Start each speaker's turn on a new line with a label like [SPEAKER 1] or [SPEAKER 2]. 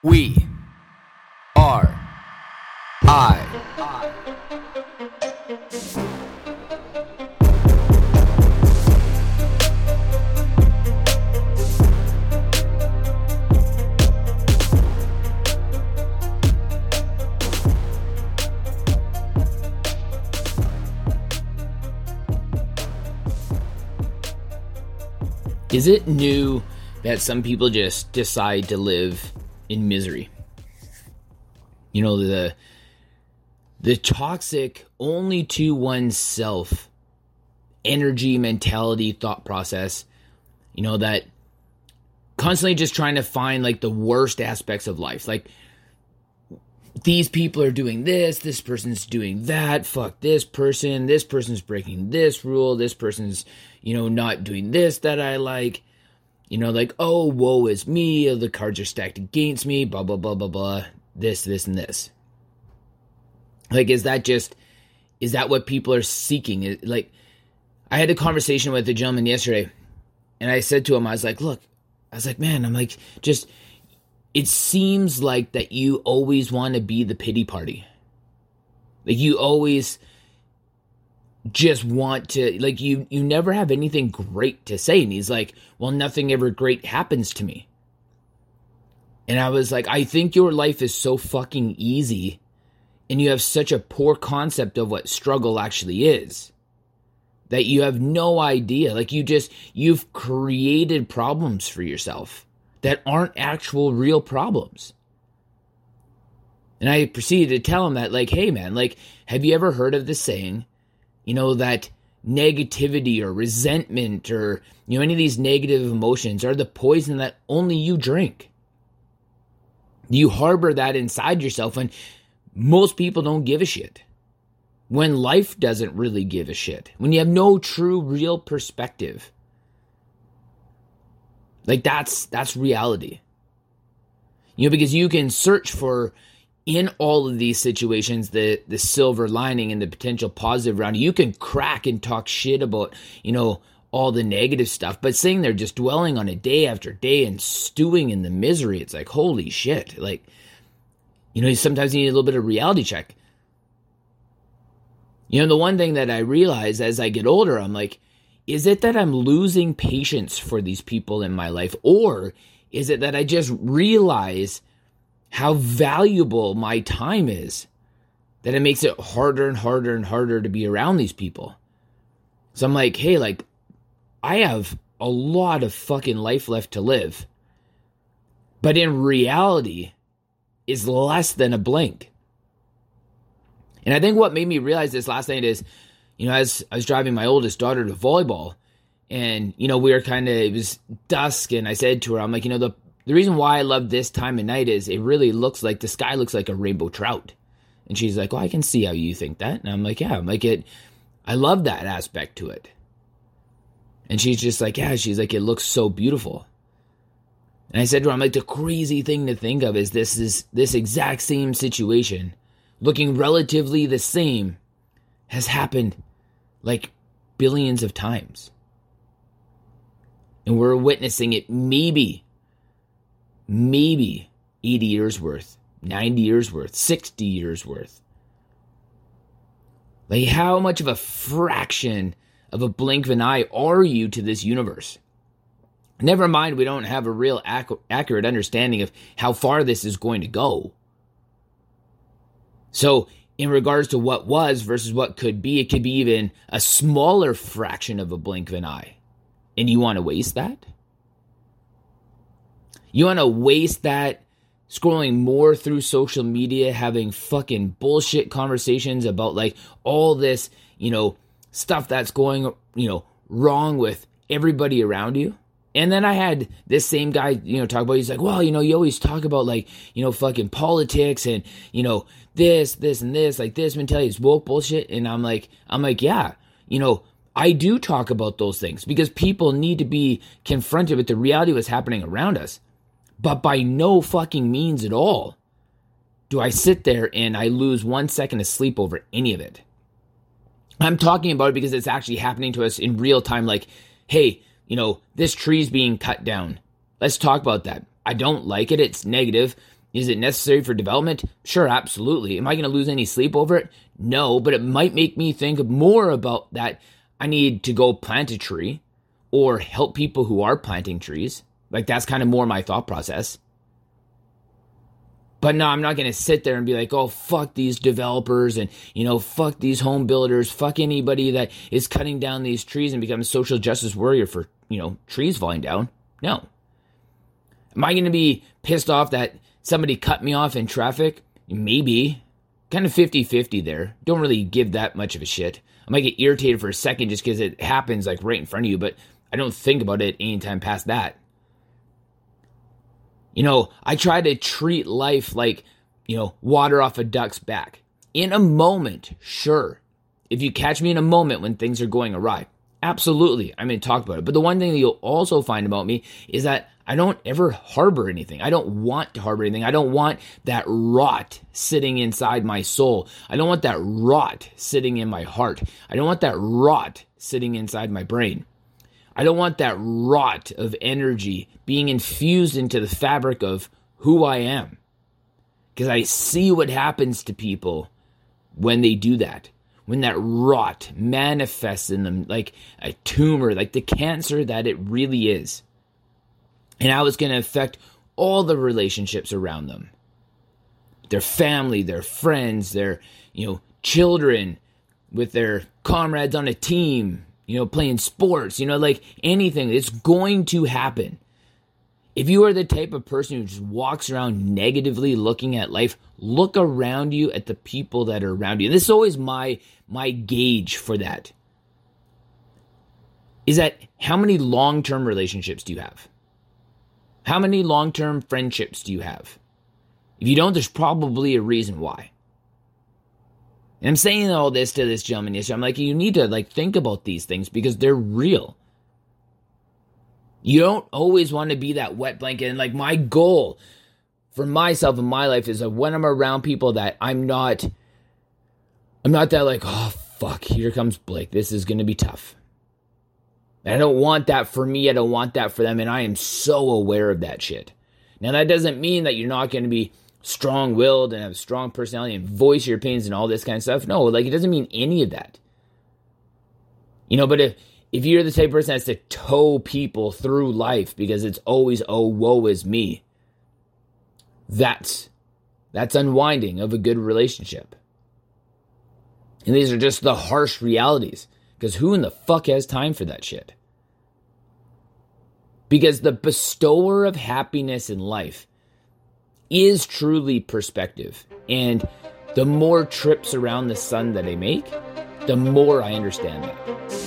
[SPEAKER 1] We are I. Is it new that some people just decide to live in misery? You know, the toxic, only to oneself energy, mentality, thought process, you know, that constantly just trying to find like the worst aspects of life. Like, these people are doing this person's doing that, fuck this person's breaking this rule, this person's, you know, not doing this that I like, you know, like, oh, woe is me, the cards are stacked against me, blah, blah, blah, blah, blah, this, and this. Like, is that what people are seeking? Like, I had a conversation with a gentleman yesterday, and I said to him, I was like, man, I'm like, just, it seems like that you always want to be the pity party. Like, you always just want to, like, you never have anything great to say. And he's like, well, nothing ever great happens to me. And I was like, I think your life is so fucking easy, and you have such a poor concept of what struggle actually is, that you have no idea. Like, you've created problems for yourself that aren't actual real problems. And I proceeded to tell him that, like, hey man, like, have you ever heard of this saying, you know, that negativity or resentment or, you know, any of these negative emotions are the poison that only you drink? You harbor that inside yourself when most people don't give a shit. When life doesn't really give a shit. When you have no true, real perspective. Like, that's reality. You know, because you can search for, in all of these situations, the silver lining and the potential positive around you. You can crack and talk shit about, you know, all the negative stuff, but sitting there just dwelling on it day after day and stewing in the misery, it's like, holy shit. Like, you know, sometimes you need a little bit of reality check. You know, the one thing that I realize as I get older, I'm like, is it that I'm losing patience for these people in my life? Or is it that I just realize how valuable my time is, that it makes it harder and harder and harder to be around these people? So I'm like, hey, like, I have a lot of fucking life left to live. But in reality, is less than a blink. And I think what made me realize this last night is, you know, as I was driving my oldest daughter to volleyball, and, you know, we were it was dusk, and I said to her, I'm like, you know, the reason why I love this time of night is it really looks like, the sky looks like a rainbow trout. And she's like, well, I can see how you think that. And I'm like, yeah, I love that aspect to it. And she's just like, yeah, she's like, it looks so beautiful. And I said to her, I'm like, the crazy thing to think of is this exact same situation, looking relatively the same, has happened like billions of times. And we're witnessing it maybe 80 years worth, 90 years worth, 60 years worth. Like, how much of a fraction of a blink of an eye are you to this universe? Never mind, we don't have a real accurate understanding of how far this is going to go. So, in regards to what was versus what could be, it could be even a smaller fraction of a blink of an eye. And you want to waste that? You want to waste that scrolling more through social media, having fucking bullshit conversations about, like, all this, you know, stuff that's going, you know, wrong with everybody around you? And then I had this same guy, you know, talk about, he's like, well, you know, you always talk about, like, you know, fucking politics and, you know, this and this, like, this mentality is woke bullshit. And I'm like, yeah, you know, I do talk about those things because people need to be confronted with the reality of what's happening around us. But by no fucking means at all do I sit there and I lose 1 second of sleep over any of it. I'm talking about it because it's actually happening to us in real time. Like, hey, you know, this tree's being cut down. Let's talk about that. I don't like it. It's negative. Is it necessary for development? Sure, absolutely. Am I going to lose any sleep over it? No, but it might make me think more about that. I need to go plant a tree or help people who are planting trees. Like, that's kind of more my thought process. But no, I'm not going to sit there and be like, oh, fuck these developers and, fuck these home builders, fuck anybody that is cutting down these trees and become a social justice warrior for, trees falling down. No. Am I going to be pissed off that somebody cut me off in traffic? Maybe. Kind of 50-50 there. Don't really give that much of a shit. I might get irritated for a second just because it happens like right in front of you, but I don't think about it anytime past that. I try to treat life like, water off a duck's back. In a moment, sure. If you catch me in a moment when things are going awry, absolutely, I'm going to talk about it. But the one thing that you'll also find about me is that I don't ever harbor anything. I don't want to harbor anything. I don't want that rot sitting inside my soul. I don't want that rot sitting in my heart. I don't want that rot sitting inside my brain. I don't want that rot of energy being infused into the fabric of who I am. Because I see what happens to people when they do that. When that rot manifests in them like a tumor, like the cancer that it really is. And how it's going to affect all the relationships around them. Their family, their friends, their, children, with their comrades on a team, playing sports, like anything. It's going to happen. If you are the type of person who just walks around negatively looking at life, look around you at the people that are around you. This is always my gauge for that. Is that how many long-term relationships do you have? How many long-term friendships do you have? If you don't, there's probably a reason why. And I'm saying all this to this gentleman yesterday. I'm like, you need to think about these things because they're real. You don't always want to be that wet blanket. And my goal for myself in my life is that when I'm around people that I'm not that oh, fuck, here comes Blake. This is going to be tough. And I don't want that for me. I don't want that for them. And I am so aware of that shit. Now, that doesn't mean that you're not going to be strong-willed and have a strong personality and voice your opinions and all this kind of stuff. No, it doesn't mean any of that. But if you're the type of person that has to tow people through life because it's always, oh, woe is me, that's unwinding of a good relationship. And these are just the harsh realities. Because who in the fuck has time for that shit? Because the bestower of happiness in life is truly perspective. And the more trips around the sun that I make, the more I understand that.